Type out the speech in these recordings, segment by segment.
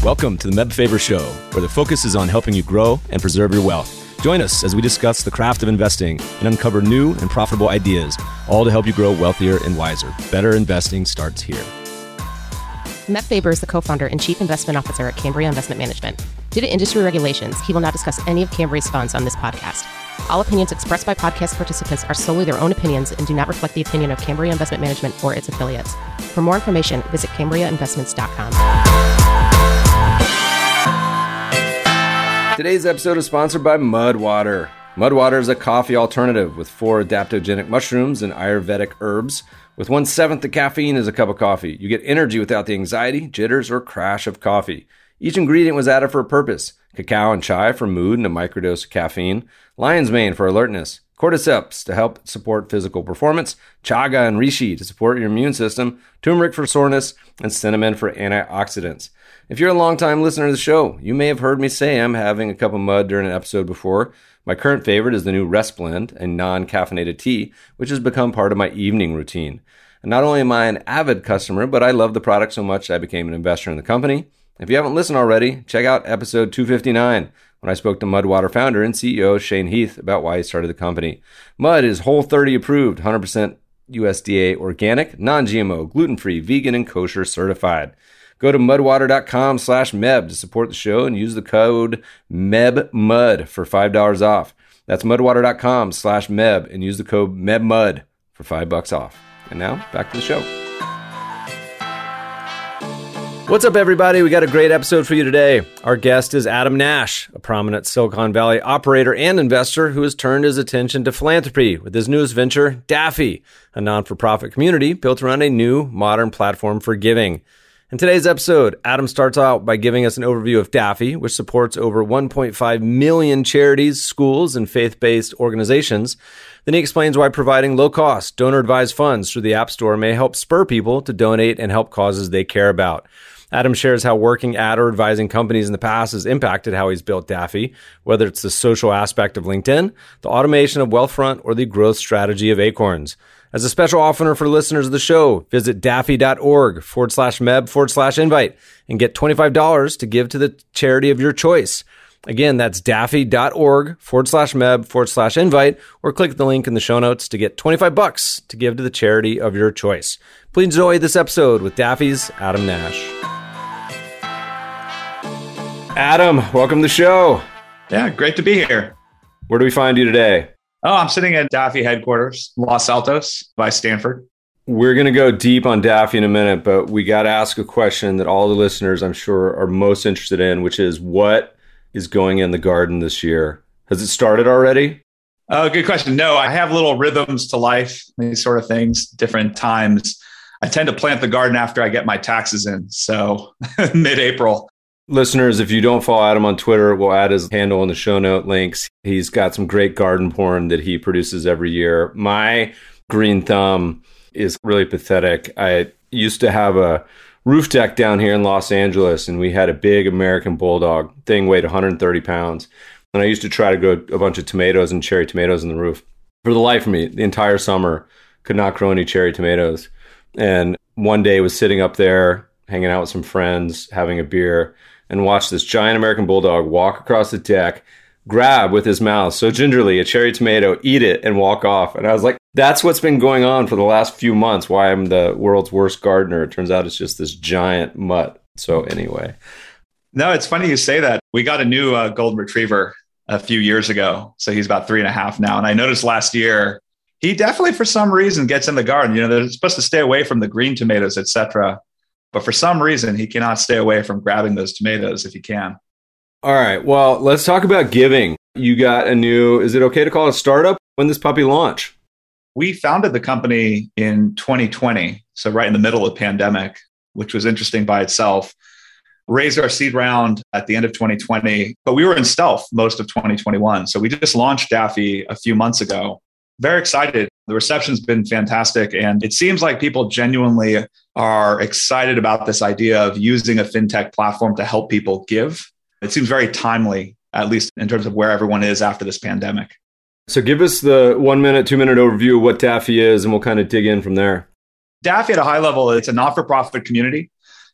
Welcome to the Meb Faber Show, where the focus is on helping you grow and preserve your wealth. Join us as we discuss the craft of investing and uncover new and profitable ideas, all to help you grow wealthier and wiser. Better investing starts here. Meb Faber is the co-founder and chief investment officer at Cambria Investment Management. Due to industry regulations, he will not discuss any of Cambria's funds on this podcast. All opinions expressed by podcast participants are solely their own opinions and do not reflect the opinion of Cambria Investment Management or its affiliates. For more information, visit CambriaInvestments.com. Today's episode is sponsored by Mudwater. Mudwater is a coffee alternative with 4 adaptogenic mushrooms and Ayurvedic herbs. With 1/7 the caffeine is a cup of coffee. You get energy without the anxiety, jitters, or crash of coffee. Each ingredient was added for a purpose. Cacao and chai for mood and a microdose of caffeine. Lion's mane for alertness. Cordyceps to help support physical performance. Chaga and reishi to support your immune system. Turmeric for soreness. And cinnamon for antioxidants. If you're a long-time listener to the show, you may have heard me say I'm having a cup of mud during an episode before. My current favorite is the new Rest Blend, a non-caffeinated tea, which has become part of my evening routine. And not only am I an avid customer, but I love the product so much I became an investor in the company. If you haven't listened already, check out episode 259 when I spoke to Mudwater founder and CEO Shane Heath about why he started the company. Mud is Whole30 approved, 100% USDA organic, non-GMO, gluten-free, vegan, and kosher certified. Go to mudwater.com/Meb to support the show and use the code MEBMUD for $5 off. That's mudwater.com/Meb and use the code MEBMUD for $5 off. And now, back to the show. What's up, everybody? We got a great episode for you today. Our guest is Adam Nash, a prominent Silicon Valley operator and investor who has turned his attention to philanthropy with his newest venture, Daffy, a non-for-profit community built around a new, modern platform for giving. In today's episode, Adam starts out by giving us an overview of Daffy, which supports over 1.5 million charities, schools, and faith-based organizations. Then he explains why providing low-cost, donor-advised funds through the App Store may help spur people to donate and help causes they care about. Adam shares how working at or advising companies in the past has impacted how he's built Daffy, whether it's the social aspect of LinkedIn, the automation of Wealthfront, or the growth strategy of Acorns. As a special offer for listeners of the show, visit daffy.org/Meb/invite and get $25 to give to the charity of your choice. Again, that's daffy.org/Meb/invite, or click the link in the show notes to get $25 to give to the charity of your choice. Please enjoy this episode with Daffy's Adam Nash. Adam, welcome to the show. Yeah, great to be here. Where do we find you today? Oh, I'm sitting at Daffy headquarters, Los Altos by Stanford. We're going to go deep on Daffy in a minute, but we got to ask a question that all the listeners, I'm sure, are most interested in, which is what is going in the garden this year? Has it started already? Oh, good question. No, I have little rhythms to life, these sort of things, different times. I tend to plant the garden after I get my taxes in, so mid-April. Listeners, if you don't follow Adam on Twitter, we'll add his handle in the show note links. He's got some great garden porn that he produces every year. My green thumb is really pathetic. I used to have a roof deck down here in Los Angeles, and we had a big American bulldog. Thing weighed 130 pounds. And I used to try to grow a bunch of tomatoes and cherry tomatoes in the roof. For the life of me, the entire summer, could not grow any cherry tomatoes. And one day was sitting up there, hanging out with some friends, having a beer, and watched this giant American bulldog walk across the deck, grab with his mouth so gingerly a cherry tomato, eat it, and walk off. And I was like, that's what's been going on for the last few months, why I'm the world's worst gardener. It turns out it's just this giant mutt. So anyway. No, it's funny you say that. We got a new golden retriever a few years ago. So he's about 3.5 now. And I noticed last year, he definitely, for some reason, gets in the garden. You know, they're supposed to stay away from the green tomatoes, etc. But for some reason, he cannot stay away from grabbing those tomatoes if he can. All right. Well, let's talk about giving. You got a new, is it okay to call it a startup? When this puppy launch? We founded the company in 2020. So right in the middle of the pandemic, which was interesting by itself. Raised our seed round at the end of 2020, but we were in stealth most of 2021. So we just launched Daffy a few months ago. Very excited. The reception's been fantastic. And it seems like people genuinely are excited about this idea of using a fintech platform to help people give. It seems very timely, at least in terms of where everyone is after this pandemic. So give us the 1 minute, 2 minute overview of what Daffy is, and we'll kind of dig in from there. Daffy at a high level, it's a not-for-profit community.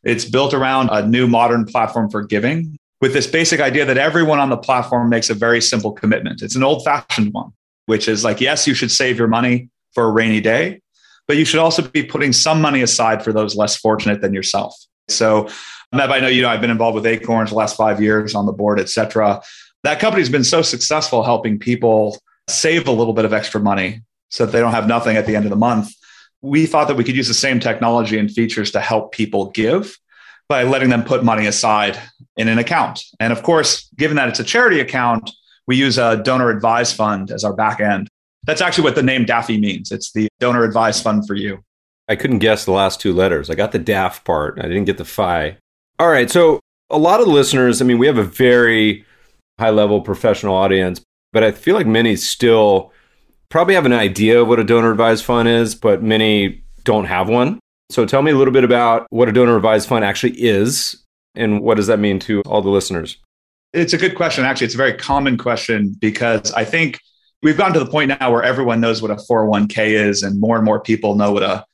It's built around a new modern platform for giving with this basic idea that everyone on the platform makes a very simple commitment. It's an old-fashioned one, which is like, yes, you should save your money for a rainy day, but you should also be putting some money aside for those less fortunate than yourself. So, Meb, I know, I've been involved with Acorns the last 5 years on the board, et cetera. That company's been so successful helping people save a little bit of extra money so that they don't have nothing at the end of the month. We thought that we could use the same technology and features to help people give by letting them put money aside in an account. And of course, given that it's a charity account, we use a donor advised fund as our back end. That's actually what the name DAFI means. It's the donor advised fund for you. I couldn't guess the last two letters. I got the DAF part. I didn't get the FI. All right. So a lot of listeners, we have a very high level professional audience, but I feel like many still probably have an idea of what a donor advised fund is, but many don't have one. So tell me a little bit about what a donor advised fund actually is and what does that mean to all the listeners? It's a good question. Actually, it's a very common question because I think we've gotten to the point now where everyone knows what a 401k is and more people know what a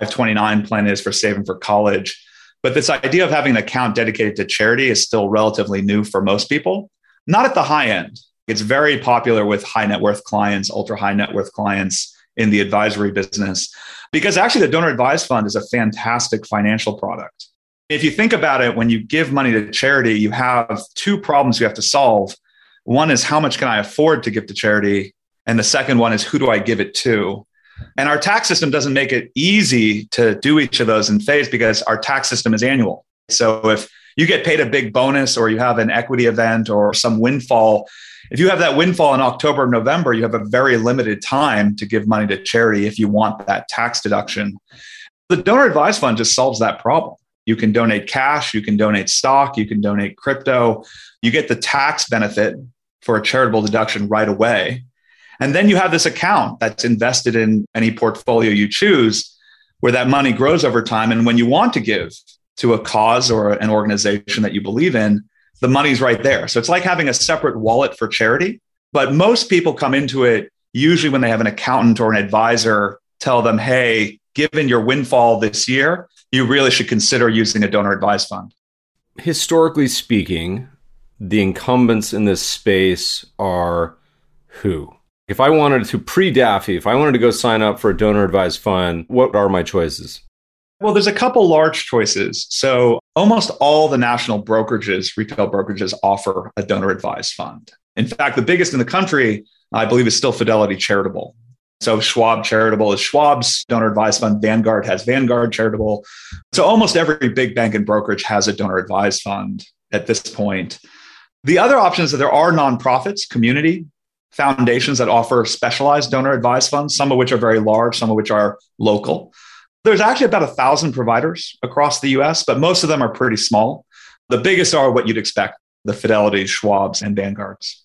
529 plan is for saving for college. But this idea of having an account dedicated to charity is still relatively new for most people, not at the high end. It's very popular with high net worth clients, ultra high net worth clients in the advisory business, because actually the donor advised fund is a fantastic financial product. If you think about it, when you give money to charity, you have two problems you have to solve. One is how much can I afford to give to charity? And the second one is who do I give it to? And our tax system doesn't make it easy to do each of those in phase because our tax system is annual. So if you get paid a big bonus or you have an equity event or some windfall, if you have that windfall in October or November, you have a very limited time to give money to charity if you want that tax deduction. The donor advised fund just solves that problem. You can donate cash, you can donate stock, you can donate crypto. You get the tax benefit for a charitable deduction right away. And then you have this account that's invested in any portfolio you choose where that money grows over time. And when you want to give to a cause or an organization that you believe in, the money's right there. So it's like having a separate wallet for charity. But most people come into it usually when they have an accountant or an advisor tell them, hey, given your windfall this year, you really should consider using a donor advised fund. Historically speaking, the incumbents in this space are who? If I wanted to pre-DAFI, if I wanted to go sign up for a donor advised fund, what are my choices? Well, there's a couple large choices. So almost all the national brokerages, retail brokerages, offer a donor advised fund. In fact, the biggest in the country, I believe, is still Fidelity Charitable. So Schwab Charitable is Schwab's donor advised fund. Vanguard has Vanguard Charitable. So almost every big bank and brokerage has a donor advised fund at this point. The other option is that there are nonprofits, community foundations that offer specialized donor advised funds, some of which are very large, some of which are local. There's actually about 1,000 providers across the US, but most of them are pretty small. The biggest are what you'd expect, the Fidelities, Schwabs, and Vanguards.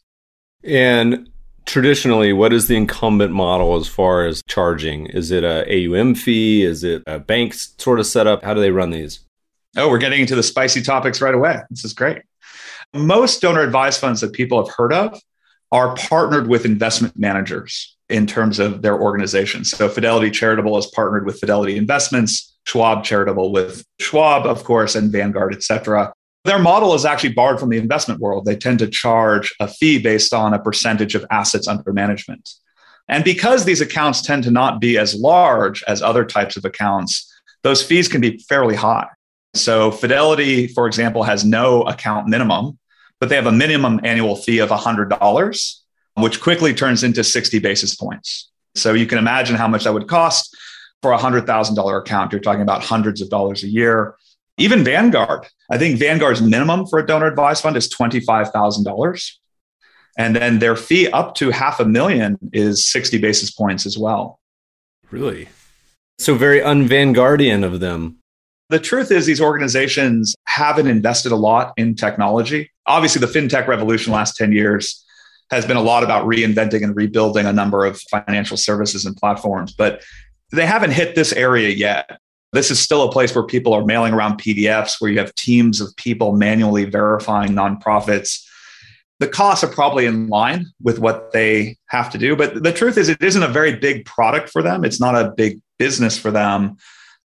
And traditionally, what is the incumbent model as far as charging? Is it a AUM fee? Is it a bank sort of setup? How do they run these? Oh, we're getting into the spicy topics right away. This is great. Most donor advised funds that people have heard of are partnered with investment managers in terms of their organizations. So Fidelity Charitable is partnered with Fidelity Investments, Schwab Charitable with Schwab, of course, and Vanguard, et cetera. Their model is actually borrowed from the investment world. They tend to charge a fee based on a percentage of assets under management. And because these accounts tend to not be as large as other types of accounts, those fees can be fairly high. So Fidelity, for example, has no account minimum, but they have a minimum annual fee of $100, which quickly turns into 60 basis points. So you can imagine how much that would cost for a $100,000 account. You're talking about hundreds of dollars a year. Even Vanguard, I think Vanguard's minimum for a donor advised fund is $25,000. And then their fee up to $500,000 is 60 basis points as well. Really? So very un-Vanguardian of them. The truth is these organizations haven't invested a lot in technology. Obviously, the fintech revolution the last 10 years has been a lot about reinventing and rebuilding a number of financial services and platforms, but they haven't hit this area yet. This is still a place where people are mailing around PDFs, where you have teams of people manually verifying nonprofits. The costs are probably in line with what they have to do. But the truth is, it isn't a very big product for them. It's not a big business for them.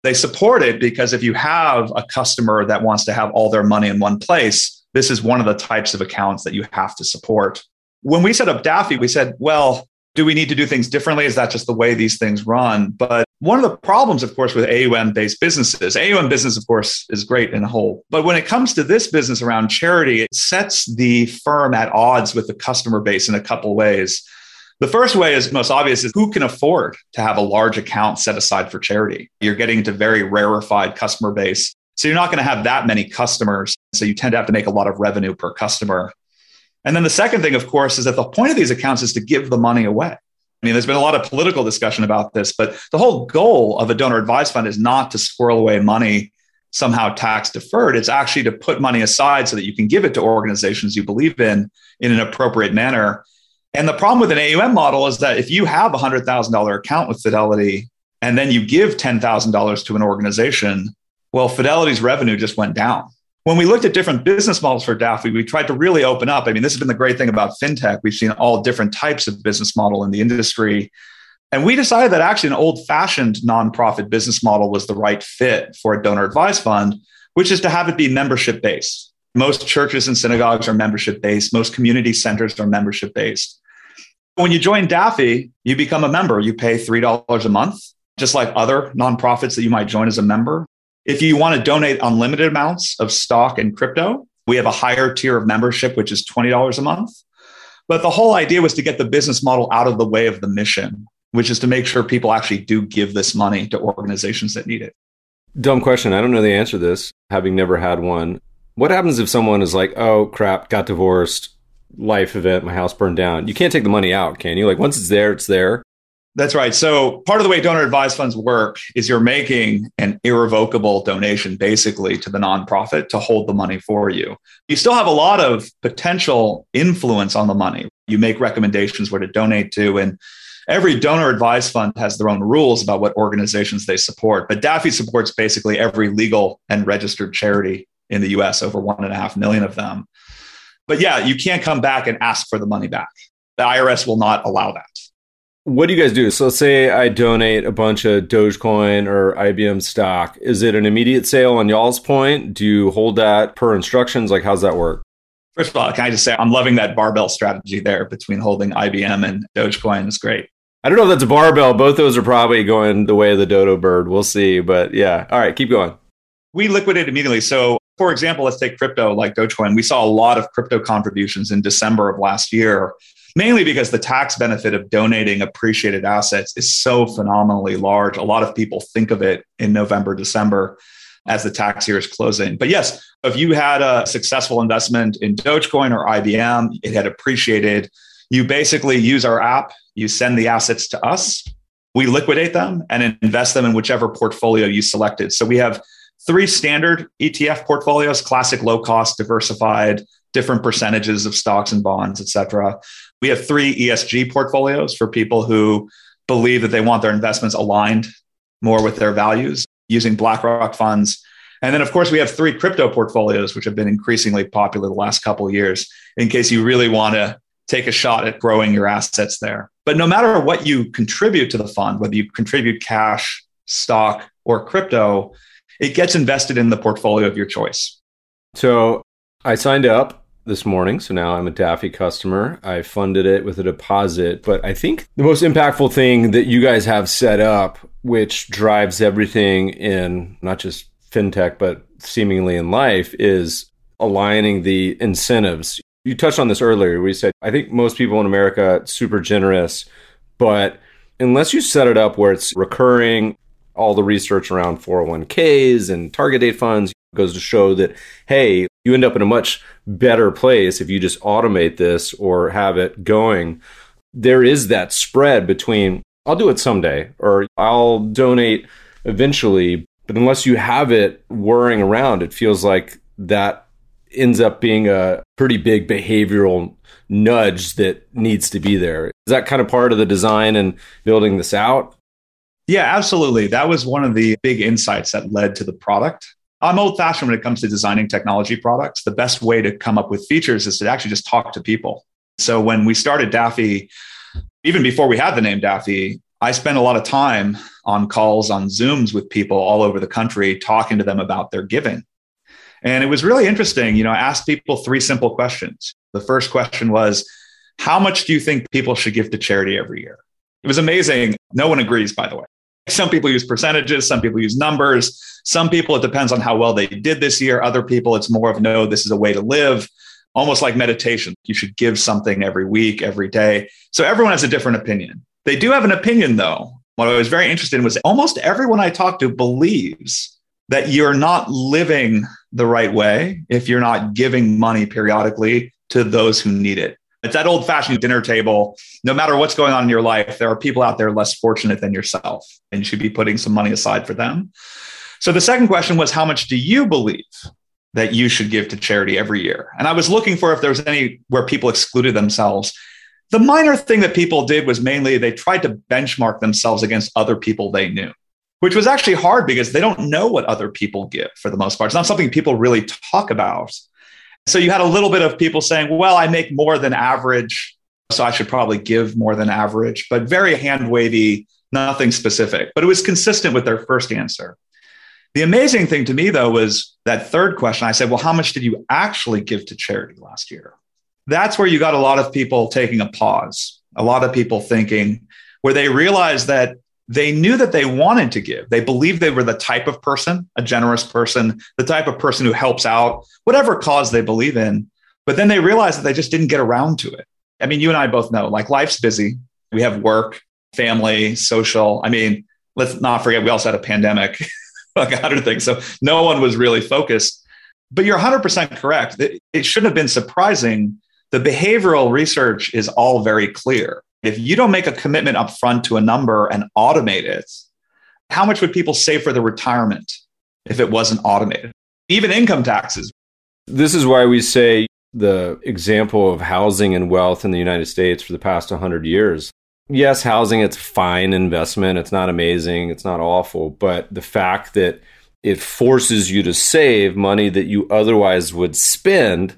They support it because if you have a customer that wants to have all their money in one place, this is one of the types of accounts that you have to support. When we set up Daffy, we said, well, do we need to do things differently? Is that just the way these things run? But one of the problems, of course, with AUM-based businesses, AUM business, of course, is great in a whole. But when it comes to this business around charity, it sets the firm at odds with the customer base in a couple ways. The first way is most obvious is who can afford to have a large account set aside for charity? You're getting into very rarefied customer base. So you're not going to have that many customers. So you tend to have to make a lot of revenue per customer. And then the second thing, of course, is that the point of these accounts is to give the money away. I mean, there's been a lot of political discussion about this, but the whole goal of a donor advised fund is not to squirrel away money somehow tax deferred. It's actually to put money aside so that you can give it to organizations you believe in an appropriate manner. And the problem with an AUM model is that if you have a $100,000 account with Fidelity and then you give $10,000 to an organization, well, Fidelity's revenue just went down. When we looked at different business models for Daffy, we tried to really open up. I mean, this has been the great thing about fintech. We've seen all different types of business model in the industry. And we decided that actually an old-fashioned nonprofit business model was the right fit for a donor advised fund, which is to have it be membership-based. Most churches and synagogues are membership-based. Most community centers are membership-based. When you join Daffy, you become a member. You pay $3 a month, just like other nonprofits that you might join as a member. If you want to donate unlimited amounts of stock and crypto, we have a higher tier of membership, which is $20 a month. But the whole idea was to get the business model out of the way of the mission, which is to make sure people actually do give this money to organizations that need it. Dumb question. I don't know the answer to this, having never had one. What happens if someone is like, oh, crap, got divorced, life event, my house burned down? You can't take the money out, can you? Like once it's there, it's there. That's right. So part of the way donor advised funds work is you're making an irrevocable donation basically to the nonprofit to hold the money for you. You still have a lot of potential influence on the money. You make recommendations where to donate to, and every donor advised fund has their own rules about what organizations they support. But Daffy supports basically every legal and registered charity in the US, over 1.5 million of them. But yeah, you can't come back and ask for the money back. The IRS will not allow that. What do you guys do? So say I donate a bunch of Dogecoin or IBM stock. Is it an immediate sale on y'all's point? Do you hold that per instructions? Like, how's that work? First of all, can I just say I'm loving that barbell strategy there between holding IBM and Dogecoin. It's great. I don't know if that's a barbell. Both those are probably going the way of the dodo bird. We'll see. But yeah. All right, keep going. We liquidate immediately. So for example, let's take crypto like Dogecoin. We saw a lot of crypto contributions in December of last year, mainly because the tax benefit of donating appreciated assets is so phenomenally large. A lot of people think of it in November, December as the tax year is closing. But yes, if you had a successful investment in Dogecoin or IBM, it had appreciated, you basically use our app, you send the assets to us, we liquidate them and invest them in whichever portfolio you selected. So we have 3 standard ETF portfolios, classic, low cost, diversified, different percentages of stocks and bonds, et cetera. We have 3 ESG portfolios for people who believe that they want their investments aligned more with their values using BlackRock funds. And then, of course, we have 3 crypto portfolios, which have been increasingly popular the last couple of years, in case you really want to take a shot at growing your assets there. But no matter what you contribute to the fund, whether you contribute cash, stock, or crypto, it gets invested in the portfolio of your choice. So I signed up this morning. So now I'm a Daffy customer. I funded it with a deposit. But I think the most impactful thing that you guys have set up, which drives everything in not just fintech, but seemingly in life, is aligning the incentives. You touched on this earlier. We said, I think most people in America are super generous, but unless you set it up where it's recurring, all the research around 401ks and target date funds goes to show that, hey, you end up in a much better place if you just automate this or have it going. There is that spread between, I'll do it someday, or I'll donate eventually. But unless you have it whirring around, it feels like that ends up being a pretty big behavioral nudge that needs to be there. Is that kind of part of the design and building this out? Yeah, absolutely. That was one of the big insights that led to the product. I'm old-fashioned when it comes to designing technology products. The best way to come up with features is to actually just talk to people. So when we started Daffy, even before we had the name Daffy, I spend a lot of time on calls, on Zooms with people all over the country, talking to them about their giving. And it was really interesting. I asked people 3 simple questions. The first question was, how much do you think people should give to charity every year? It was amazing. No one agrees, by the way. Some people use percentages, some people use numbers. Some people, it depends on how well they did this year. Other people, it's more of, no, this is a way to live, almost like meditation. You should give something every week, every day. So everyone has a different opinion. They do have an opinion, though. What I was very interested in was almost everyone I talked to believes that you're not living the right way if you're not giving money periodically to those who need it. It's that old-fashioned dinner table. No matter what's going on in your life, there are people out there less fortunate than yourself, and you should be putting some money aside for them. So the second question was, how much do you believe that you should give to charity every year? And I was looking for if there was any where people excluded themselves. The minor thing that people did was mainly they tried to benchmark themselves against other people they knew, which was actually hard because they don't know what other people give for the most part. It's not something people really talk about. So you had a little bit of people saying, well, I make more than average, so I should probably give more than average, but very hand wavy, nothing specific. But it was consistent with their first answer. The amazing thing to me, though, was that third question. I said, well, how much did you actually give to charity last year? That's where you got a lot of people taking a pause, a lot of people thinking, where they realized that they knew that they wanted to give. They believed they were the type of person, a generous person, the type of person who helps out, whatever cause they believe in. But then they realized that they just didn't get around to it. I mean, you and I both know, like, life's busy. We have work, family, social. I mean, let's not forget, we also had a pandemic, like 100 things. So no one was really focused. But you're 100% correct. It shouldn't have been surprising. The behavioral research is all very clear. If you don't make a commitment up front to a number and automate it, how much would people save for their retirement if it wasn't automated? Even income taxes. This is why we say the example of housing and wealth in the United States for the past 100 years. Yes, housing, it's a fine investment. It's not amazing. It's not awful. But the fact that it forces you to save money that you otherwise would spend,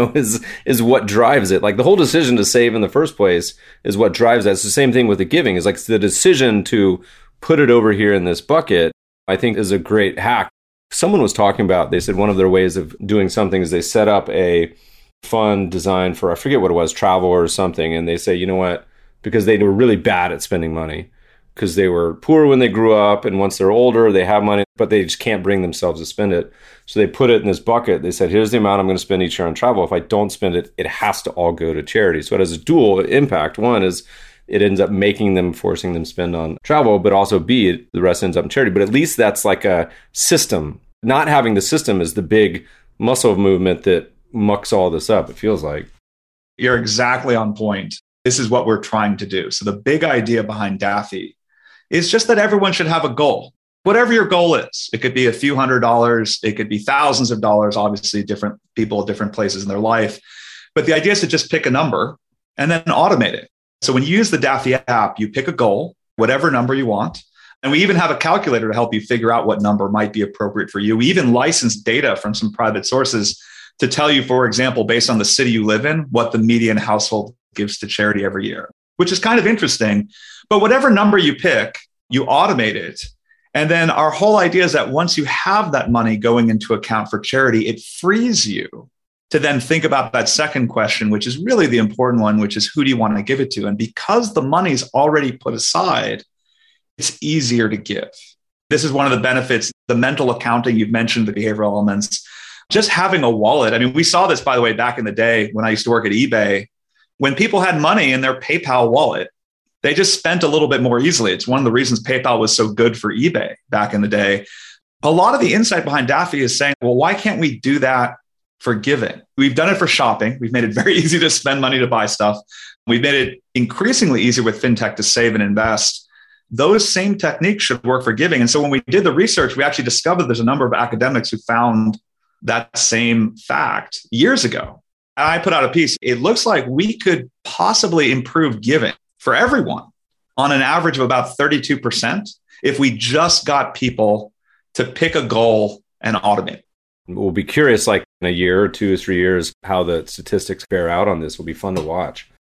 is what drives it. Like, the whole decision to save in the first place is what drives that. It's the same thing with the giving. It's like the decision to put it over here in this bucket, I think, is a great hack. Someone was talking about, they said one of their ways of doing something is they set up a fund designed for, I forget what it was, travel or something. And they say, you know what, because they were really bad at spending money, because they were poor when they grew up, and once they're older, they have money, but they just can't bring themselves to spend it. So they put it in this bucket. They said, here's the amount I'm going to spend each year on travel. If I don't spend it, it has to all go to charity. So it has a dual impact. One is it ends up forcing them to spend on travel, but also B, the rest ends up in charity. But at least that's like a system. Not having the system is the big muscle movement that mucks all this up, it feels like. You're exactly on point. This is what we're trying to do. So the big idea behind Daffy is just that everyone should have a goal. Whatever your goal is, it could be a few $100s, it could be thousands of dollars, obviously different people, different places in their life. But the idea is to just pick a number and then automate it. So when you use the Daffy app, you pick a goal, whatever number you want. And we even have a calculator to help you figure out what number might be appropriate for you. We even license data from some private sources to tell you, for example, based on the city you live in, what the median household gives to charity every year, which is kind of interesting. But whatever number you pick, you automate it. And then our whole idea is that once you have that money going into account for charity, it frees you to then think about that second question, which is really the important one, which is, who do you want to give it to? And because the money's already put aside, it's easier to give. This is one of the benefits, the mental accounting, you've mentioned the behavioral elements, just having a wallet. I mean, we saw this, by the way, back in the day when I used to work at eBay. When people had money in their PayPal wallet, they just spent a little bit more easily. It's one of the reasons PayPal was so good for eBay back in the day. A lot of the insight behind Daffy is saying, well, why can't we do that for giving? We've done it for shopping. We've made it very easy to spend money to buy stuff. We've made it increasingly easier with fintech to save and invest. Those same techniques should work for giving. And so when we did the research, we actually discovered there's a number of academics who found that same fact years ago. And I put out a piece. It looks like we could possibly improve giving for everyone on an average of about 32% if we just got people to pick a goal and automate it. We'll be curious, like in a year or 2 or 3 years, how the statistics bear out on this. Will be fun to watch.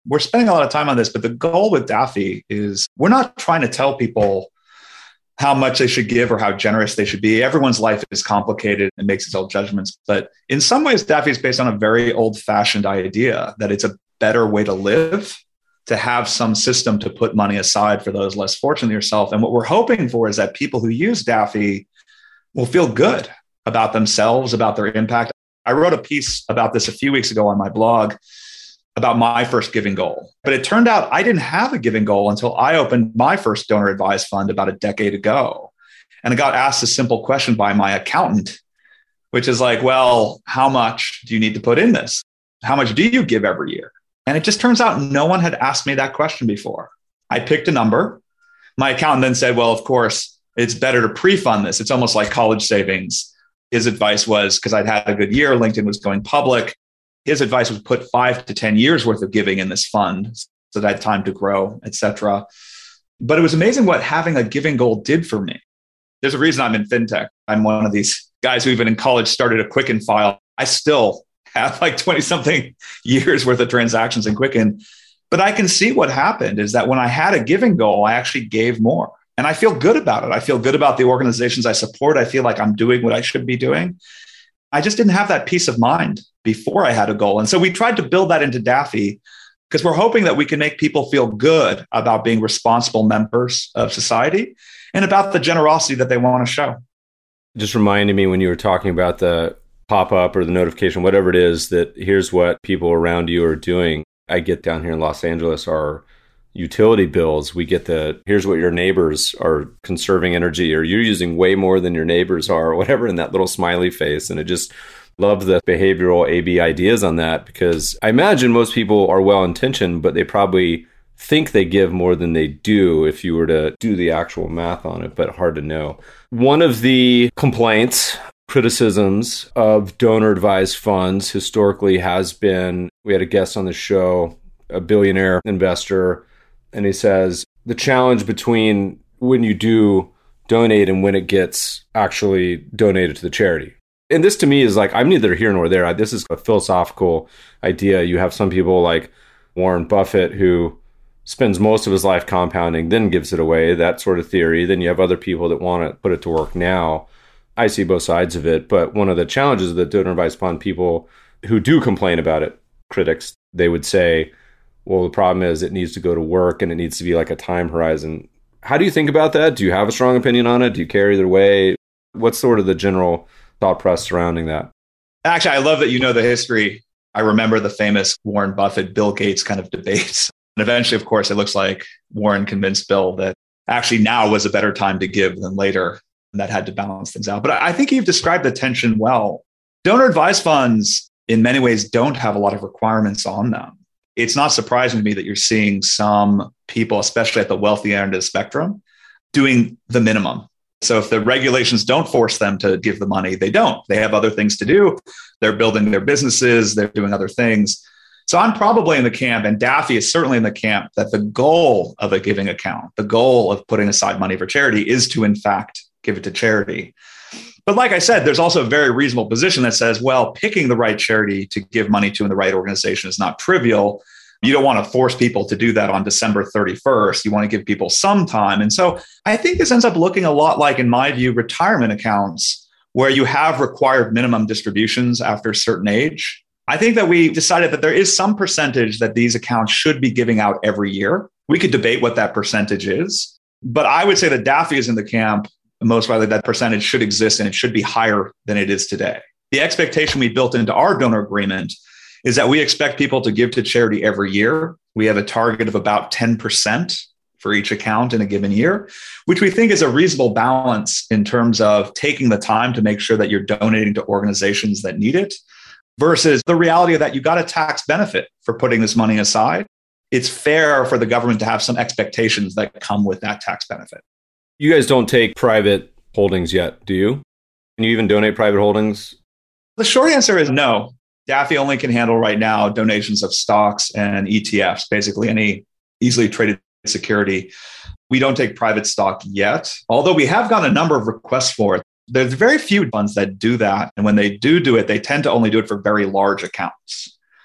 we're spending a lot of time on this, but the goal with Daffy is we're not trying to tell people how much they should give or how generous they should be. Everyone's life is complicated and makes its own judgments. But in some ways, Daffy is based on a very old-fashioned idea that it's a better way to live, to have some system to put money aside for those less fortunate than yourself. And what we're hoping for is that people who use Daffy will feel good about themselves, about their impact. I wrote a piece about this a few weeks ago on my blog about my first giving goal. But it turned out I didn't have a giving goal until I opened my first donor advised fund about a decade ago. And I got asked a simple question by my accountant, which is like, well, how much do you need to put in this? How much do you give every year? And it just turns out no one had asked me that question before. I picked a number. My accountant then said, well, of course, it's better to pre-fund this. It's almost like college savings. His advice was, because I'd had a good year, LinkedIn was going public. His advice was put 5 to 10 years worth of giving in this fund so that I had time to grow, et cetera. But it was amazing what having a giving goal did for me. There's a reason I'm in fintech. I'm one of these guys who even in college started a Quicken file. I still have like 20 something years worth of transactions in Quicken. But I can see what happened is that when I had a giving goal, I actually gave more. And I feel good about it. I feel good about the organizations I support. I feel like I'm doing what I should be doing. I just didn't have that peace of mind before I had a goal. And so we tried to build that into Daffy because we're hoping that we can make people feel good about being responsible members of society and about the generosity that they want to show. Just reminded me when you were talking about the pop-up or the notification, whatever it is, that here's what people around you are doing. I get down here in Los Angeles, our utility bills, we get here's what your neighbors are conserving energy, or you're using way more than your neighbors are, or whatever, in that little smiley face. And I just love the behavioral AB ideas on that, because I imagine most people are well-intentioned, but they probably think they give more than they do if you were to do the actual math on it, but hard to know. One of the complaints, criticisms of donor-advised funds historically has been, we had a guest on the show, a billionaire investor, and he says, the challenge between when you do donate and when it gets actually donated to the charity. And this to me is like, I'm neither here nor there. This is a philosophical idea. You have some people like Warren Buffett who spends most of his life compounding, then gives it away, that sort of theory. Then you have other people that want to put it to work now. I see both sides of it. But one of the challenges of the donor advised fund, people who do complain about it, critics, they would say, well, the problem is it needs to go to work and it needs to be like a time horizon. How do you think about that? Do you have a strong opinion on it? Do you care either way? What's sort of the general thought process surrounding that? Actually, I love that you know the history. I remember the famous Warren Buffett, Bill Gates kind of debates. And eventually, of course, it looks like Warren convinced Bill that actually now was a better time to give than later. And that had to balance things out. But I think you've described the tension well. Donor advised funds, in many ways, don't have a lot of requirements on them. It's not surprising to me that you're seeing some people, especially at the wealthy end of the spectrum, doing the minimum. So if the regulations don't force them to give the money, they don't. They have other things to do. They're building their businesses. They're doing other things. So I'm probably in the camp, and Daffy is certainly in the camp, that the goal of a giving account, the goal of putting aside money for charity is to, in fact, give it to charity. But like I said, there's also a very reasonable position that says, well, picking the right charity to give money to in the right organization is not trivial. You don't want to force people to do that on December 31st. You want to give people some time. And so I think this ends up looking a lot like, in my view, retirement accounts, where you have required minimum distributions after a certain age. I think that we decided that there is some percentage that these accounts should be giving out every year. We could debate what that percentage is, but I would say that Daffy is in the camp. Most likely that percentage should exist and it should be higher than it is today. The expectation we built into our donor agreement is that we expect people to give to charity every year. We have a target of about 10% for each account in a given year, which we think is a reasonable balance in terms of taking the time to make sure that you're donating to organizations that need it, versus the reality that you got a tax benefit for putting this money aside. It's fair for the government to have some expectations that come with that tax benefit. You guys don't take private holdings yet, do you? Can you even donate private holdings? The short answer is no. Daffy only can handle right now donations of stocks and ETFs, basically any easily traded security. We don't take private stock yet, although we have gotten a number of requests for it. There's very few funds that do that. And when they do it, they tend to only do it for very large accounts.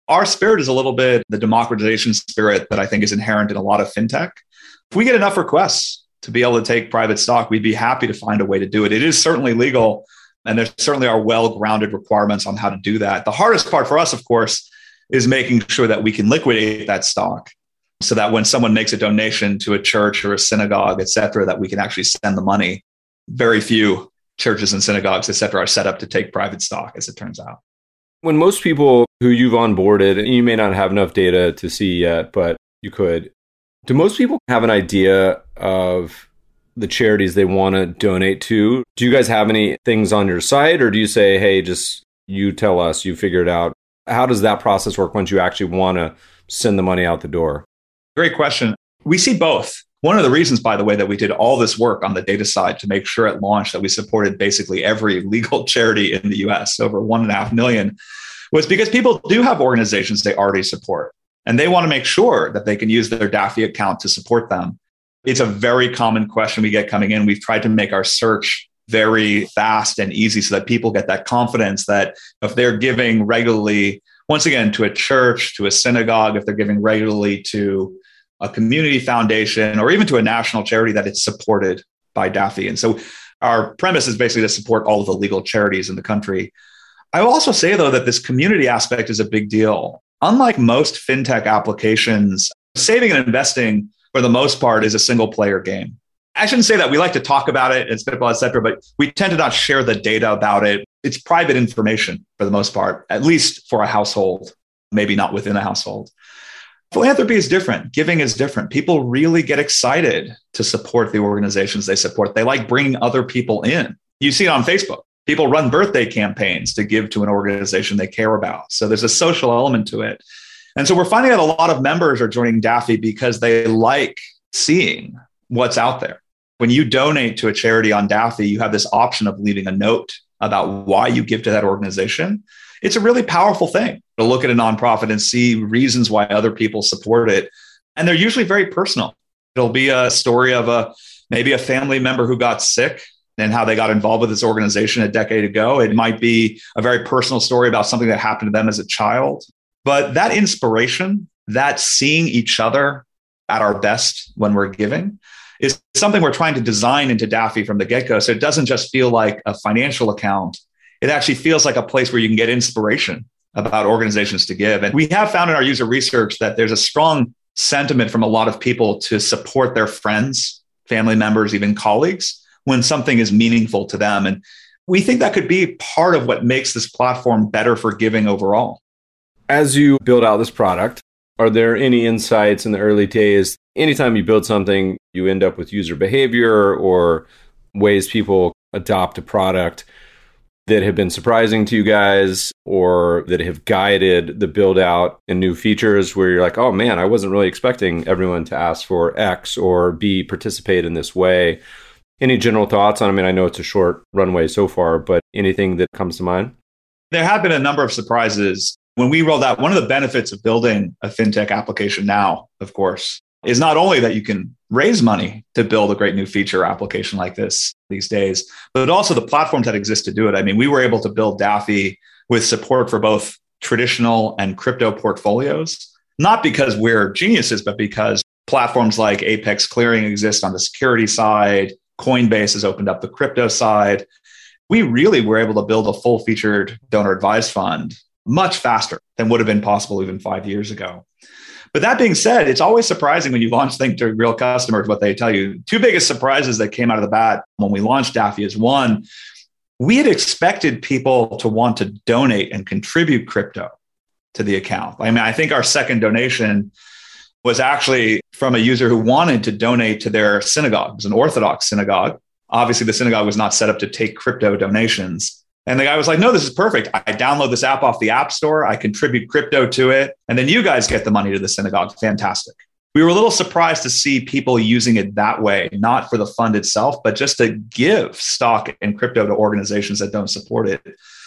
Our spirit is a little bit the democratization spirit that I think is inherent in a lot of fintech. If we get enough requests to be able to take private stock, we'd be happy to find a way to do it. It is certainly legal, and there certainly are well-grounded requirements on how to do that. The hardest part for us, of course, is making sure that we can liquidate that stock so that when someone makes a donation to a church or a synagogue, et cetera, that we can actually send the money. Very few churches and synagogues, et cetera, are set up to take private stock, as it turns out. When most people who you've onboarded, and you may not have enough data to see yet, but you could, do most people have an idea of the charities they want to donate to? Do you guys have any things on your site, or do you say, hey, just you tell us, you figure it out? How does that process work once you actually want to send the money out the door? Great question. We see both. One of the reasons, by the way, that we did all this work on the data side to make sure at launch that we supported basically every legal charity in the US, over 1.5 million, was because people do have organizations they already support. And they want to make sure that they can use their Daffy account to support them. It's a very common question we get coming in. We've tried to make our search very fast and easy so that people get that confidence that if they're giving regularly, once again, to a church, to a synagogue, if they're giving regularly to a community foundation, or even to a national charity, that it's supported by Daffy. And so our premise is basically to support all of the legal charities in the country. I will also say, though, that this community aspect is a big deal. Unlike most fintech applications, saving and investing, for the most part, is a single player game. I shouldn't say that. We like to talk about it and spitball, et cetera, but we tend to not share the data about it. It's private information for the most part, at least for a household, maybe not within a household. Philanthropy is different. Giving is different. People really get excited to support the organizations they support. They like bringing other people in. You see it on Facebook. People run birthday campaigns to give to an organization they care about. So there's a social element to it. And so we're finding that a lot of members are joining Daffy because they like seeing what's out there. When you donate to a charity on Daffy, you have this option of leaving a note about why you give to that organization. It's a really powerful thing to look at a nonprofit and see reasons why other people support it. And they're usually very personal. It'll be a story of maybe a family member who got sick and how they got involved with this organization a decade ago. It might be a very personal story about something that happened to them as a child. But that inspiration, that seeing each other at our best when we're giving, is something we're trying to design into Daffy from the get-go. So it doesn't just feel like a financial account. It actually feels like a place where you can get inspiration about organizations to give. And we have found in our user research that there's a strong sentiment from a lot of people to support their friends, family members, even colleagues, when something is meaningful to them. And we think that could be part of what makes this platform better for giving overall. As you build out this product, are there any insights in the early days? Anytime you build something, you end up with user behavior or ways people adopt a product that have been surprising to you guys or that have guided the build out and new features where you're like, oh man, I wasn't really expecting everyone to ask for X or B, participate in this way. Any general thoughts on, I know it's a short runway so far, but anything that comes to mind? There have been a number of surprises. When we rolled out, one of the benefits of building a fintech application now, of course, is not only that you can raise money to build a great new feature application like this these days, but also the platforms that exist to do it. We were able to build Daffy with support for both traditional and crypto portfolios, not because we're geniuses, but because platforms like Apex Clearing exist on the security side. Coinbase has opened up the crypto side. We really were able to build a full featured donor advised fund much faster than would have been possible even 5 years ago. But that being said, it's always surprising when you launch things to real customers, what they tell you. Two biggest surprises that came out of the bat when we launched Daffy is one, we had expected people to want to donate and contribute crypto to the account. I think our second donation was actually from a user who wanted to donate to their synagogue. It was an Orthodox synagogue. Obviously, the synagogue was not set up to take crypto donations. And the guy was like, no, this is perfect. I download this app off the App Store. I contribute crypto to it. And then you guys get the money to the synagogue. Fantastic. We were a little surprised to see people using it that way, not for the fund itself, but just to give stock and crypto to organizations that don't support it.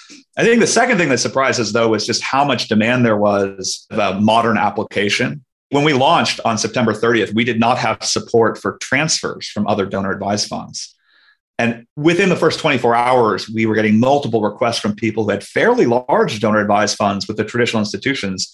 I think the second thing that surprised us, though, was just how much demand there was of a modern application. When we launched on September 30th, we did not have support for transfers from other donor advised funds. And within the first 24 hours, we were getting multiple requests from people who had fairly large donor advised funds with the traditional institutions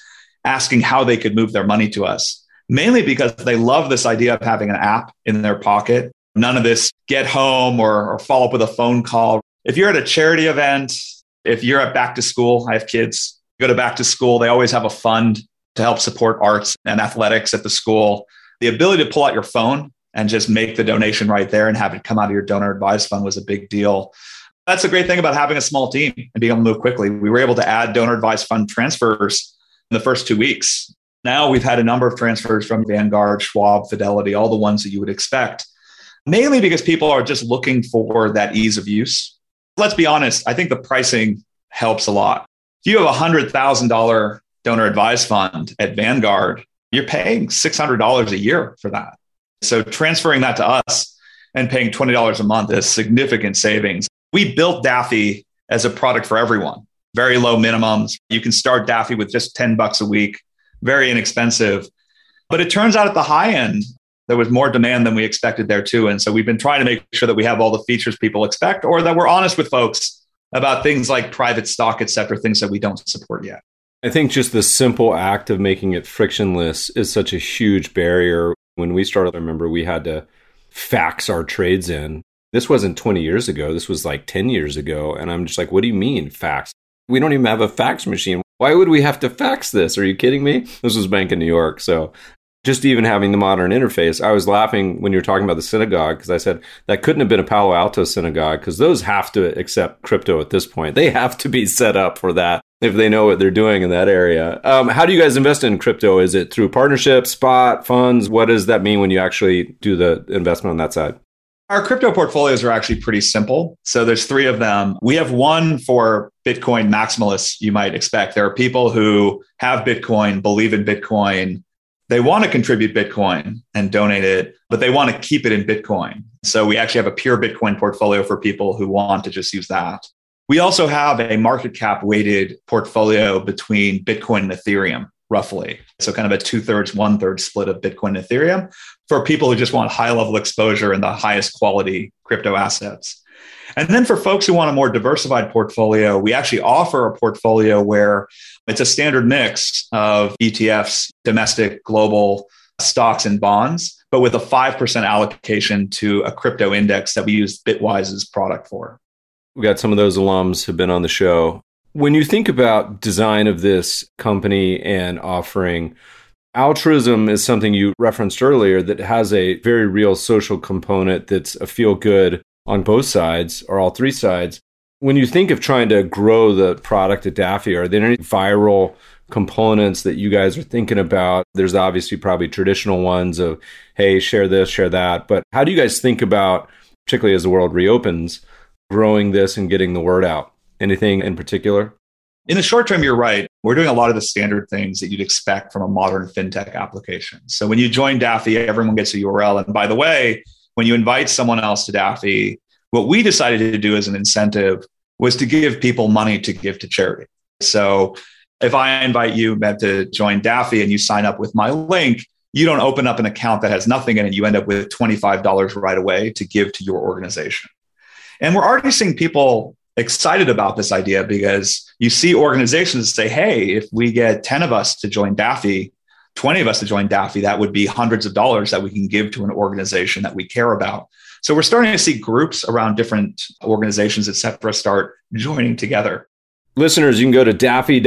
asking how they could move their money to us, mainly because they love this idea of having an app in their pocket. None of this get home or follow up with a phone call. If you're at a charity event, if you're at back to school, I have kids, go to back to school, they always have a fund to help support arts and athletics at the school. The ability to pull out your phone and just make the donation right there and have it come out of your donor advised fund was a big deal. That's the great thing about having a small team and being able to move quickly. We were able to add donor advised fund transfers in the first 2 weeks. Now we've had a number of transfers from Vanguard, Schwab, Fidelity, all the ones that you would expect, mainly because people are just looking for that ease of use. Let's be honest, I think the pricing helps a lot. If you have a $100,000 donor advised fund at Vanguard, you're paying $600 a year for that. So transferring that to us and paying $20 a month is significant savings. We built Daffy as a product for everyone. Very low minimums. You can start Daffy with just $10 a week, very inexpensive. But it turns out at the high end, there was more demand than we expected there too. And so we've been trying to make sure that we have all the features people expect, or that we're honest with folks about things like private stock, et cetera, things that we don't support yet. I think just the simple act of making it frictionless is such a huge barrier. When we started, I remember we had to fax our trades in. This wasn't 20 years ago. This was like 10 years ago. And I'm just like, what do you mean fax? We don't even have a fax machine. Why would we have to fax this? Are you kidding me? This was Bank of New York. So just even having the modern interface, I was laughing when you were talking about the synagogue, because I said that couldn't have been a Palo Alto synagogue, because those have to accept crypto at this point. They have to be set up for that if they know what they're doing in that area. How do you guys invest in crypto? Is it through partnerships, spot, funds? What does that mean when you actually do the investment on that side? Our crypto portfolios are actually pretty simple. So there's 3 of them. We have one for Bitcoin maximalists, you might expect. There are people who have Bitcoin, believe in Bitcoin. They want to contribute Bitcoin and donate it, but they want to keep it in Bitcoin. So we actually have a pure Bitcoin portfolio for people who want to just use that. We also have a market cap weighted portfolio between Bitcoin and Ethereum, roughly. So kind of a 2/3, 1/3 split of Bitcoin and Ethereum for people who just want high level exposure in the highest quality crypto assets. And then for folks who want a more diversified portfolio, we actually offer a portfolio where it's a standard mix of ETFs, domestic, global stocks and bonds, but with a 5% allocation to a crypto index that we use Bitwise's product for. We got some of those alums who've been on the show. When you think about design of this company and offering, altruism is something you referenced earlier that has a very real social component that's a feel good on both sides or all 3 sides. When you think of trying to grow the product at Daffy, are there any viral components that you guys are thinking about? There's obviously probably traditional ones of, hey, share this, share that. But how do you guys think about, particularly as the world reopens, growing this and getting the word out? Anything in particular? In the short term, you're right. We're doing a lot of the standard things that you'd expect from a modern fintech application. So when you join Daffy, everyone gets a URL. And by the way, when you invite someone else to Daffy, what we decided to do as an incentive was to give people money to give to charity. So if I invite you, Meb, to join Daffy and you sign up with my link, you don't open up an account that has nothing in it. You end up with $25 right away to give to your organization. And we're already seeing people excited about this idea because you see organizations say, hey, if we get 10 of us to join Daffy, 20 of us to join Daffy, that would be hundreds of dollars that we can give to an organization that we care about. So we're starting to see groups around different organizations, et cetera, start joining together. Listeners, you can go to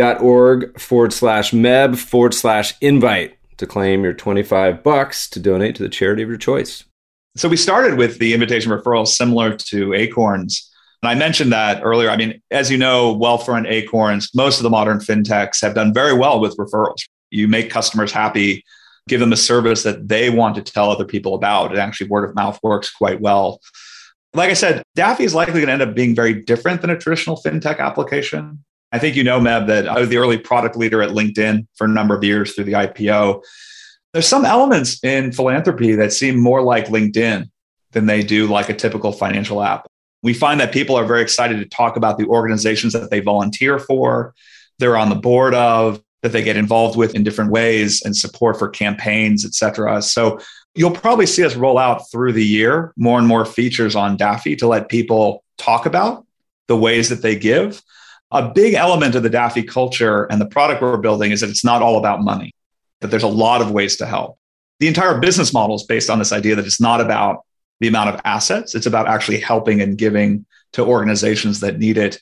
daffy.org/meb/invite to claim your $25 to donate to the charity of your choice. So we started with the invitation referrals similar to Acorns. And I mentioned that earlier. I mean, as you know, Wealthfront, Acorns, most of the modern fintechs have done very well with referrals. You make customers happy, give them a service that they want to tell other people about. And actually, word of mouth works quite well. Like I said, Daffy is likely going to end up being very different than a traditional fintech application. I think you know, Meb, that I was the early product leader at LinkedIn for a number of years through the IPO. There's some elements in philanthropy that seem more like LinkedIn than they do like a typical financial app. We find that people are very excited to talk about the organizations that they volunteer for, they're on the board of, that they get involved with in different ways and support for campaigns, et cetera. So you'll probably see us roll out through the year more and more features on Daffy to let people talk about the ways that they give. A big element of the Daffy culture and the product we're building is that it's not all about money, that there's a lot of ways to help. The entire business model is based on this idea that it's not about the amount of assets, it's about actually helping and giving to organizations that need it.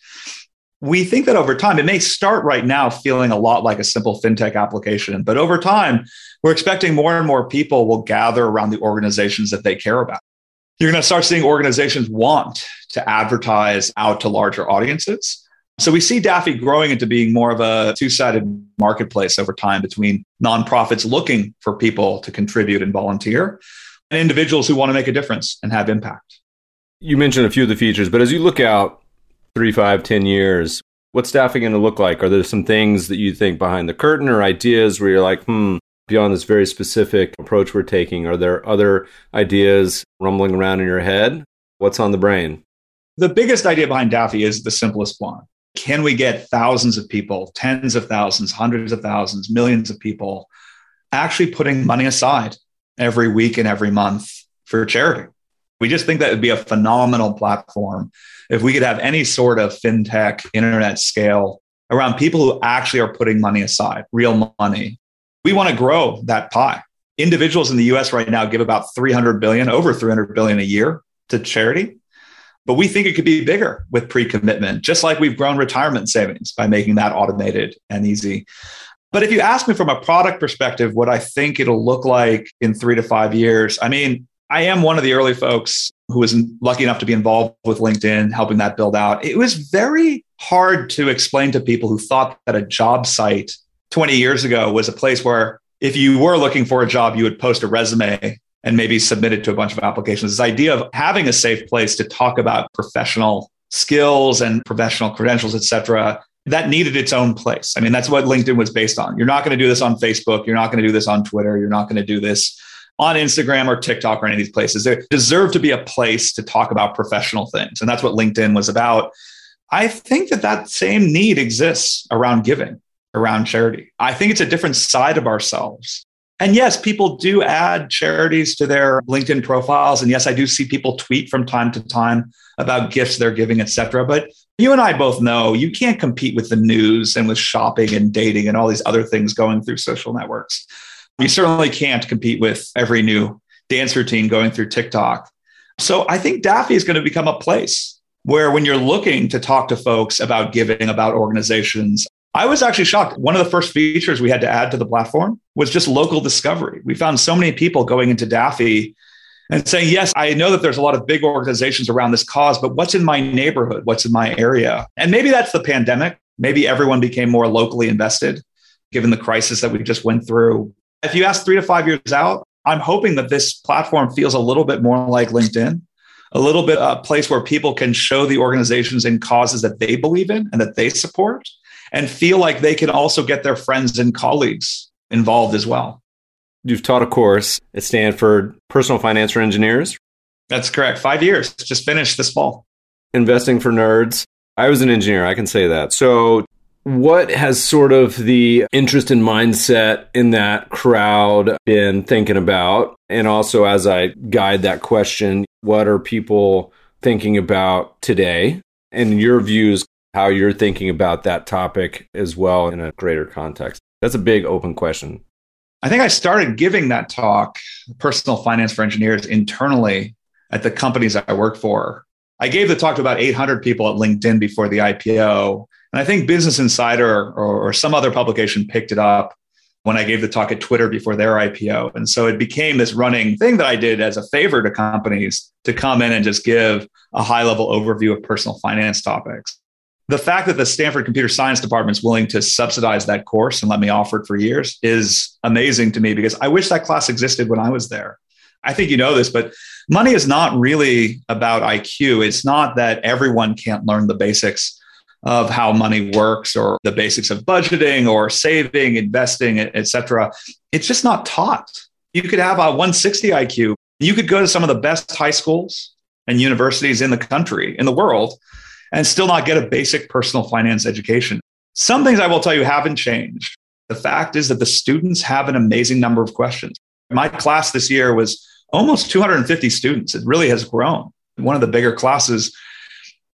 We think that over time, it may start right now feeling a lot like a simple fintech application, but over time, we're expecting more and more people will gather around the organizations that they care about. You're going to start seeing organizations want to advertise out to larger audiences. So we see Daffy growing into being more of a two-sided marketplace over time between nonprofits looking for people to contribute and volunteer and individuals who want to make a difference and have impact. You mentioned a few of the features, but as you look out 3, 5, 10 years, what's Daffy going to look like? Are there some things that you think behind the curtain or ideas where you're like, beyond this very specific approach we're taking, are there other ideas rumbling around in your head? What's on the brain? The biggest idea behind Daffy is the simplest one. Can we get thousands of people, tens of thousands, hundreds of thousands, millions of people actually putting money aside every week and every month for charity? We just think that would be a phenomenal platform if we could have any sort of fintech, internet scale around people who actually are putting money aside, real money. We want to grow that pie. Individuals in the US right now give about $300 billion, over $300 billion a year to charity. But we think it could be bigger with pre-commitment, just like we've grown retirement savings by making that automated and easy. But if you ask me from a product perspective, what I think it'll look like in 3 to 5 years, I mean, I am one of the early folks who was lucky enough to be involved with LinkedIn, helping that build out. It was very hard to explain to people who thought that a job site 20 years ago was a place where if you were looking for a job, you would post a resume and maybe submit it to a bunch of applications. This idea of having a safe place to talk about professional skills and professional credentials, et cetera, that needed its own place. I mean, that's what LinkedIn was based on. You're not going to do this on Facebook. You're not going to do this on Twitter. You're not going to do this on Instagram or TikTok or any of these places. There deserve to be a place to talk about professional things. And that's what LinkedIn was about. I think that same need exists around giving, around charity. I think it's a different side of ourselves. And yes, people do add charities to their LinkedIn profiles. And yes, I do see people tweet from time to time about gifts they're giving, et cetera. But you and I both know you can't compete with the news and with shopping and dating and all these other things going through social networks. You certainly can't compete with every new dance routine going through TikTok. So I think Daffy is going to become a place where when you're looking to talk to folks about giving, about organizations, I was actually shocked. One of the first features we had to add to the platform was just local discovery. We found so many people going into Daffy and saying, yes, I know that there's a lot of big organizations around this cause, but what's in my neighborhood? What's in my area? And maybe that's the pandemic. Maybe everyone became more locally invested, given the crisis that we just went through. If you ask 3 to 5 years out, I'm hoping that this platform feels a little bit more like LinkedIn, a little bit a place where people can show the organizations and causes that they believe in and that they support, and feel like they can also get their friends and colleagues involved as well. You've taught a course at Stanford, Personal Finance for Engineers. That's correct. 5 years, just finished this fall. Investing for Nerds. I was an engineer, I can say that. So what has sort of the interest and mindset in that crowd been thinking about? And also, as I guide that question, what are people thinking about today? And your views, how you're thinking about that topic as well in a greater context. That's a big open question. I think I started giving that talk, Personal Finance for Engineers, internally at the companies I work for. I gave the talk to about 800 people at LinkedIn before the IPO. And I think Business Insider or some other publication picked it up when I gave the talk at Twitter before their IPO. And so it became this running thing that I did as a favor to companies to come in and just give a high-level overview of personal finance topics. The fact that the Stanford Computer Science Department is willing to subsidize that course and let me offer it for years is amazing to me, because I wish that class existed when I was there. I think you know this, but money is not really about IQ. It's not that everyone can't learn the basics of how money works or the basics of budgeting or saving, investing, et cetera. It's just not taught. You could have a 160 IQ. You could go to some of the best high schools and universities in the country, in the world, and still not get a basic personal finance education. Some things I will tell you haven't changed. The fact is that the students have an amazing number of questions. My class this year was almost 250 students. It really has grown. One of the bigger classes.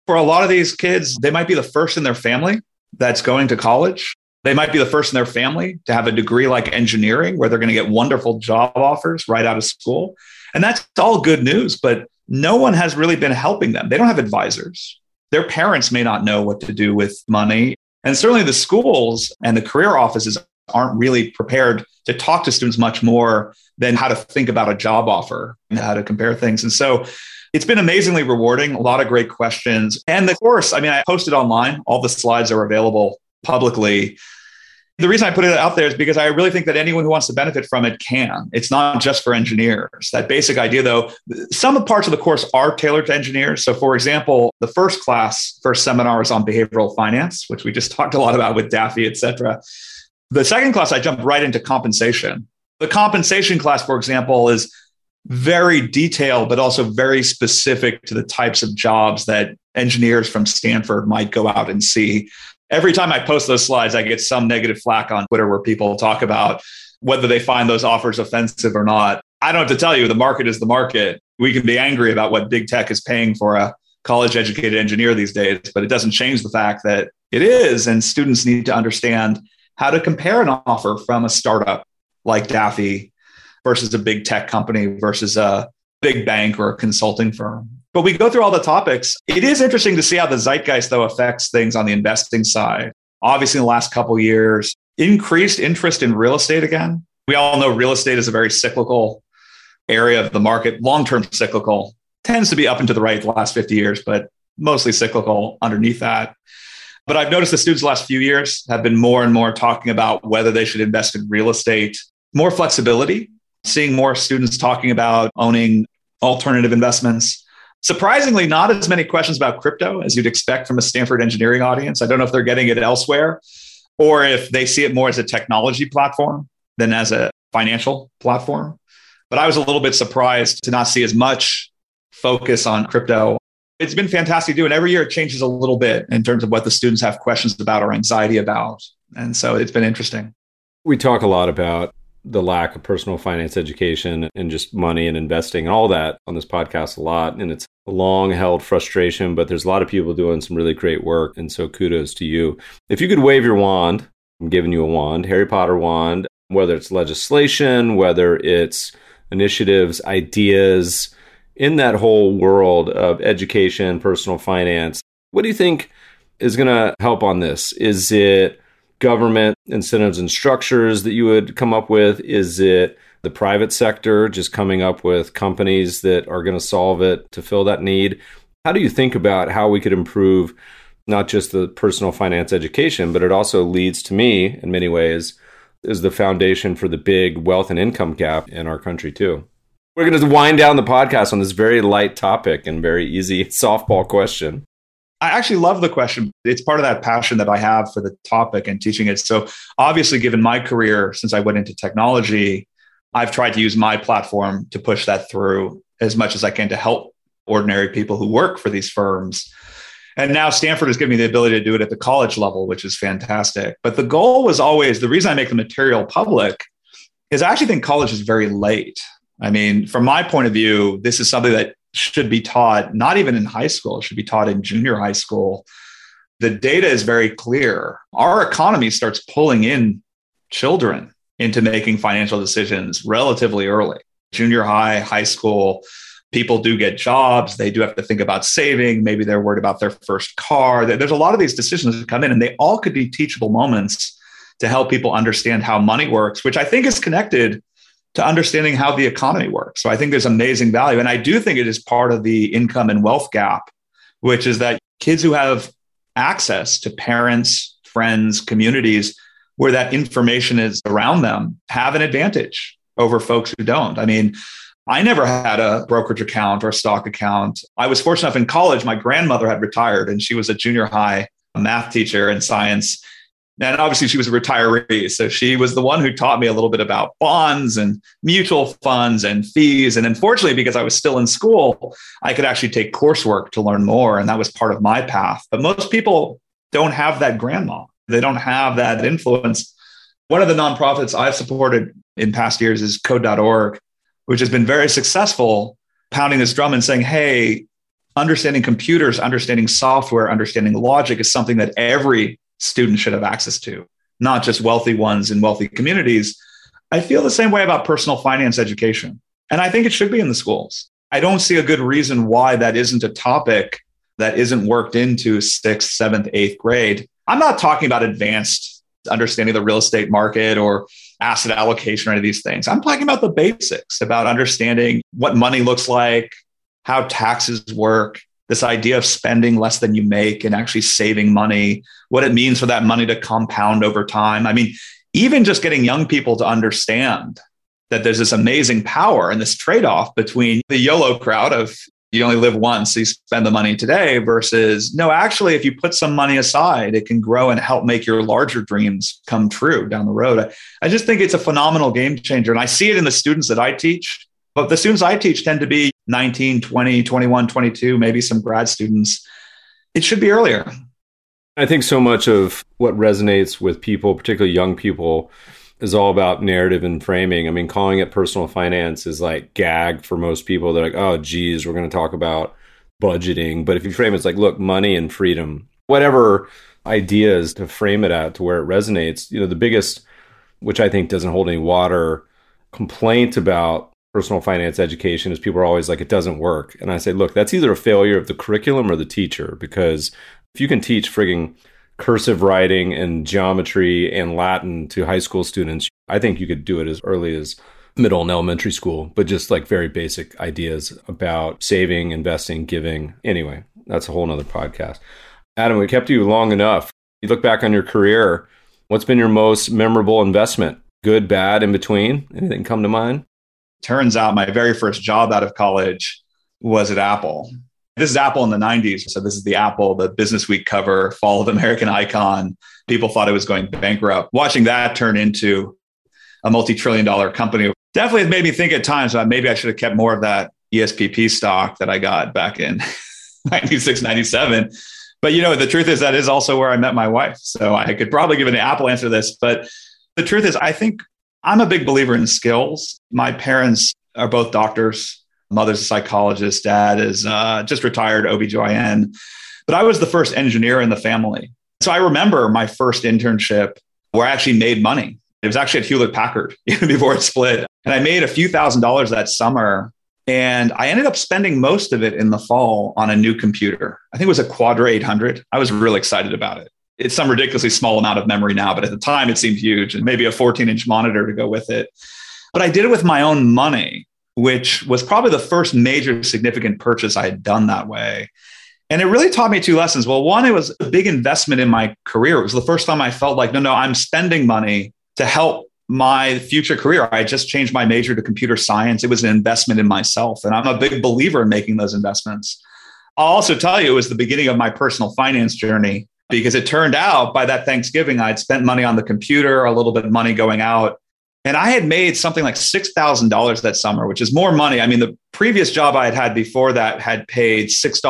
For a lot of these kids, they might be the first in their family that's going to college. They might be the first in their family to have a degree like engineering, where they're going to get wonderful job offers right out of school. And that's all good news, but no one has really been helping them. They don't have advisors. Their parents may not know what to do with money. And certainly the schools and the career offices aren't really prepared to talk to students much more than how to think about a job offer and how to compare things. And so it's been amazingly rewarding, a lot of great questions. And the course, I posted online, all the slides are available publicly. The reason I put it out there is because I really think that anyone who wants to benefit from it can. It's not just for engineers. That basic idea, though, some parts of the course are tailored to engineers. So for example, the first seminar is on behavioral finance, which we just talked a lot about with Daffy, et cetera. The second class, I jumped right into compensation. The compensation class, for example, is very detailed, but also very specific to the types of jobs that engineers from Stanford might go out and see. Every time I post those slides, I get some negative flack on Twitter where people talk about whether they find those offers offensive or not. I don't have to tell you, the market is the market. We can be angry about what big tech is paying for a college-educated engineer these days, but it doesn't change the fact that it is, and students need to understand how to compare an offer from a startup like Daffy versus a big tech company versus a big bank or a consulting firm. But we go through all the topics. It is interesting to see how the zeitgeist, though, affects things on the investing side. Obviously, in the last couple of years, increased interest in real estate again. We all know real estate is a very cyclical area of the market, long-term cyclical, tends to be up and to the right the last 50 years, but mostly cyclical underneath that. But I've noticed the students the last few years have been more and more talking about whether they should invest in real estate, more flexibility, seeing more students talking about owning alternative investments. Surprisingly, not as many questions about crypto as you'd expect from a Stanford engineering audience. I don't know if they're getting it elsewhere or if they see it more as a technology platform than as a financial platform. But I was a little bit surprised to not see as much focus on crypto. It's been fantastic to do. And every year it changes a little bit in terms of what the students have questions about or anxiety about. And so it's been interesting. We talk a lot about the lack of personal finance education and just money and investing and all that on this podcast a lot. And it's a long held frustration, but there's a lot of people doing some really great work. And so kudos to you. If you could wave your wand, I'm giving you a wand, Harry Potter wand, whether it's legislation, whether it's initiatives, ideas in that whole world of education, personal finance, what do you think is going to help on this? Is it government incentives and structures that you would come up with? Is it the private sector just coming up with companies that are going to solve it to fill that need? How do you think about how we could improve not just the personal finance education, but it also leads to me in many ways is the foundation for the big wealth and income gap in our country too. We're going to wind down the podcast on this very light topic and very easy softball question. I actually love the question. It's part of that passion that I have for the topic and teaching it. So obviously, given my career, since I went into technology, I've tried to use my platform to push that through as much as I can to help ordinary people who work for these firms. And now Stanford has given me the ability to do it at the college level, which is fantastic. But the goal was always, the reason I make the material public is I actually think college is very late. I mean, from my point of view, this is something that should be taught, not even in high school, it should be taught in junior high school. The data is very clear. Our economy starts pulling in children into making financial decisions relatively early. Junior high, high school, people do get jobs. They do have to think about saving. Maybe they're worried about their first car. There's a lot of these decisions that come in, and they all could be teachable moments to help people understand how money works, which I think is connected to understanding how the economy works. So I think there's amazing value. And I do think it is part of the income and wealth gap, which is that kids who have access to parents, friends, communities where that information is around them have an advantage over folks who don't. I mean, I never had a brokerage account or a stock account. I was fortunate enough in college, my grandmother had retired and she was a junior high math teacher in science. And obviously she was a retiree. So she was the one who taught me a little bit about bonds and mutual funds and fees. And unfortunately, because I was still in school, I could actually take coursework to learn more. And that was part of my path. But most people don't have that grandma. They don't have that influence. One of the nonprofits I've supported in past years is Code.org, which has been very successful, pounding this drum and saying, hey, understanding computers, understanding software, understanding logic is something that every student should have access to, not just wealthy ones in wealthy communities. I feel the same way about personal finance education. And I think it should be in the schools. I don't see a good reason why that isn't a topic that isn't worked into 6th, 7th, 8th grade. I'm not talking about advanced understanding the real estate market or asset allocation or any of these things. I'm talking about the basics, about understanding what money looks like, how taxes work, this idea of spending less than you make and actually saving money, what it means for that money to compound over time. I mean, even just getting young people to understand that there's this amazing power and this trade-off between the YOLO crowd of you only live once, so you spend the money today versus, no, actually, if you put some money aside, it can grow and help make your larger dreams come true down the road. I just think it's a phenomenal game changer. And I see it in the students that I teach, but the students I teach tend to be 19, 20, 21, 22, maybe some grad students. It should be earlier. I think so much of what resonates with people, particularly young people, is all about narrative and framing. I mean, calling it personal finance is like gag for most people. They're like, oh, geez, we're going to talk about budgeting. But if you frame it, it's like, look, money and freedom, whatever ideas to frame it at to where it resonates. You know, the biggest, which I think doesn't hold any water, complaint about personal finance education is people are always like, it doesn't work. And I say, look, that's either a failure of the curriculum or the teacher, because if you can teach frigging cursive writing and geometry and Latin to high school students, I think you could do it as early as middle and elementary school, but just like very basic ideas about saving, investing, giving. Anyway, that's a whole nother podcast. Adam, we kept you long enough. You look back on your career, what's been your most memorable investment? Good, bad, in between? Anything come to mind? Turns out my very first job out of college was at Apple. This is Apple in the 90s. So this is the Apple, the Business Week cover, Fall of American Icon. People thought it was going bankrupt. Watching that turn into a multi-trillion-dollar company definitely made me think at times that maybe I should have kept more of that ESPP stock that I got back in 96, 97. But you know, the truth is that is also where I met my wife. So I could probably give an Apple answer to this. But the truth is, I think I'm a big believer in skills. My parents are both doctors. Mother's a psychologist. Dad is just retired OBGYN. But I was the first engineer in the family. So I remember my first internship where I actually made money. It was actually at Hewlett Packard even before it split. And I made a few $1,000s that summer. And I ended up spending most of it in the fall on a new computer. I think it was a Quadra 800. I was really excited about it. It's some ridiculously small amount of memory now, but at the time it seemed huge, and maybe a 14-inch monitor to go with it. But I did it with my own money, which was probably the first major significant purchase I had done that way. And it really taught me two lessons. Well, one, it was a big investment in my career. It was the first time I felt like, no, I'm spending money to help my future career. I just changed my major to computer science. It was an investment in myself. And I'm a big believer in making those investments. I'll also tell you, it was the beginning of my personal finance journey, because it turned out by that Thanksgiving, I'd spent money on the computer, a little bit of money going out. And I had made something like $6,000 that summer, which is more money. I mean, the previous job I had had before that had paid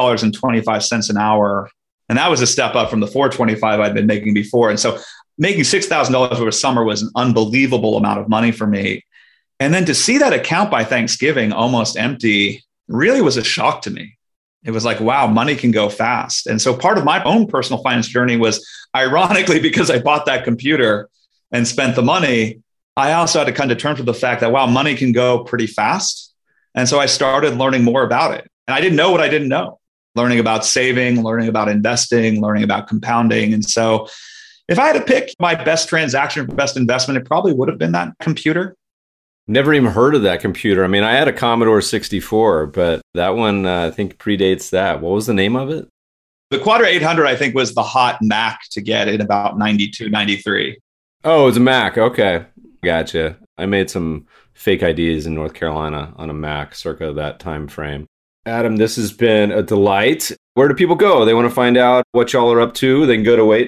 $6.25 an hour. And that was a step up from the $4.25 I'd been making before. And so making $6,000 over summer was an unbelievable amount of money for me. And then to see that account by Thanksgiving almost empty really was a shock to me. It was like, wow, money can go fast. And so part of my own personal finance journey was, ironically, because I bought that computer and spent the money, I also had to come to terms with the fact that, wow, money can go pretty fast. And so I started learning more about it. And I didn't know what I didn't know, learning about saving, learning about investing, learning about compounding. And so if I had to pick my best transaction, best investment, it probably would have been that computer. Never even heard of that computer. I mean, I had a Commodore 64, but that one I think predates that. What was the name of it? The Quadra 800, I think, was the hot Mac to get in about 92, 93. Oh, it was a Mac. Okay. Gotcha. I made some fake IDs in North Carolina on a Mac circa that time frame. Adam, this has been a delight. Where do people go? They want to find out what y'all are up to. They can go to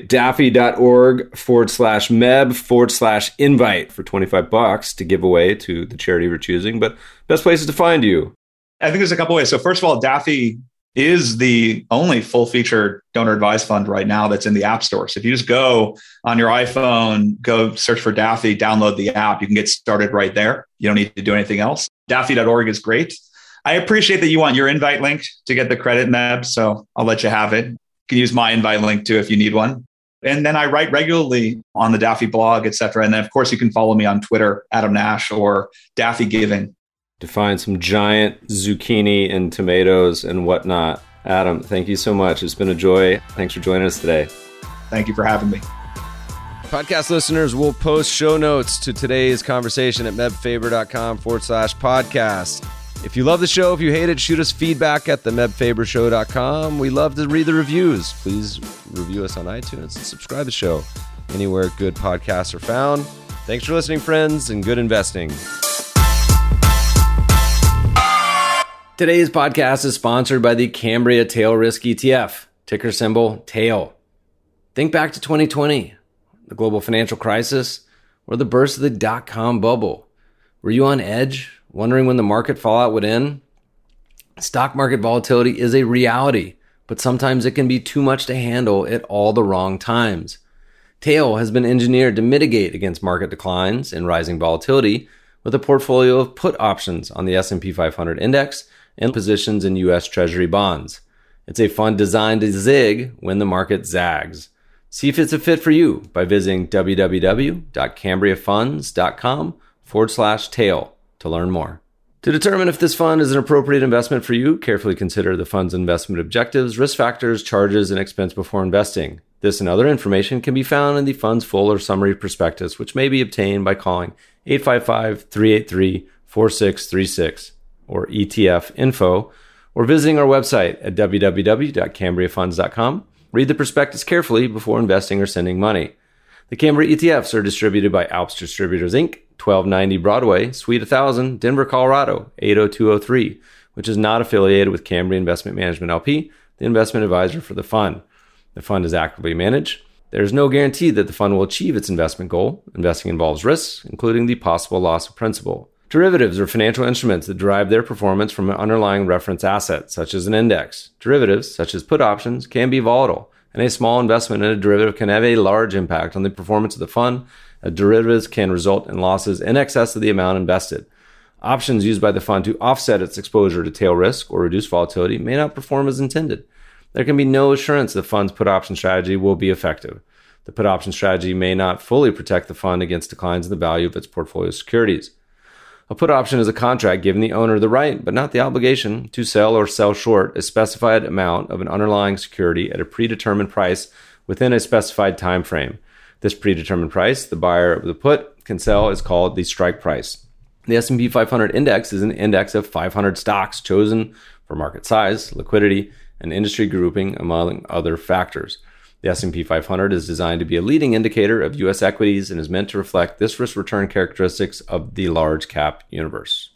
daffy.org/meb/invite for $25 to give away to the charity of your choosing. But best places to find you. I think there's a couple ways. So first of all, Daffy is the only full-featured donor advised fund right now that's in the App Store. So if you just go on your iPhone, go search for Daffy, download the app, you can get started right there. You don't need to do anything else. Daffy.org is great. I appreciate that you want your invite link to get the credit, Meb. So I'll let you have it. You can use my invite link too if you need one. And then I write regularly on the Daffy blog, et cetera. And then, of course, you can follow me on Twitter, Adam Nash or Daffy Giving. To find some giant zucchini and tomatoes and whatnot. Adam, thank you so much. It's been a joy. Thanks for joining us today. Thank you for having me. Podcast listeners will post show notes to today's conversation at mebfaber.com/podcast. If you love the show, if you hate it, shoot us feedback at themebfabershow.com. We love to read the reviews. Please review us on iTunes and subscribe to the show anywhere good podcasts are found. Thanks for listening, friends, and good investing. Today's podcast is sponsored by the Cambria Tail Risk ETF, ticker symbol TAIL. Think back to 2020, the global financial crisis, or the burst of the dot-com bubble. Were you on edge? Wondering when the market fallout would end? Stock market volatility is a reality, but sometimes it can be too much to handle at all the wrong times. TAIL has been engineered to mitigate against market declines and rising volatility with a portfolio of put options on the S&P 500 index and positions in U.S. Treasury bonds. It's a fund designed to zig when the market zags. See if it's a fit for you by visiting www.cambriafunds.com/tail. to learn more. To determine if this fund is an appropriate investment for you, carefully consider the fund's investment objectives, risk factors, charges, and expense before investing. This and other information can be found in the fund's full or summary prospectus, which may be obtained by calling 855-383-4636 or ETF info, or visiting our website at www.cambriafunds.com. Read the prospectus carefully before investing or sending money. The Cambria ETFs are distributed by Alps Distributors, Inc., 1290 Broadway, Suite 1000, Denver, Colorado, 80203, which is not affiliated with Cambria Investment Management LP, the investment advisor for the fund. The fund is actively managed. There is no guarantee that the fund will achieve its investment goal. Investing involves risks, including the possible loss of principal. Derivatives are financial instruments that derive their performance from an underlying reference asset, such as an index. Derivatives, such as put options, can be volatile, and a small investment in a derivative can have a large impact on the performance of the fund, as derivatives can result in losses in excess of the amount invested. Options used by the fund to offset its exposure to tail risk or reduce volatility may not perform as intended. There can be no assurance the fund's put option strategy will be effective. The put option strategy may not fully protect the fund against declines in the value of its portfolio securities. A put option is a contract giving the owner the right, but not the obligation, to sell or sell short a specified amount of an underlying security at a predetermined price within a specified time frame. This predetermined price the buyer of the put can sell is called the strike price. The S&P 500 index is an index of 500 stocks chosen for market size, liquidity, and industry grouping, among other factors. The S&P 500 is designed to be a leading indicator of U.S. equities and is meant to reflect this risk-return characteristics of the large cap universe.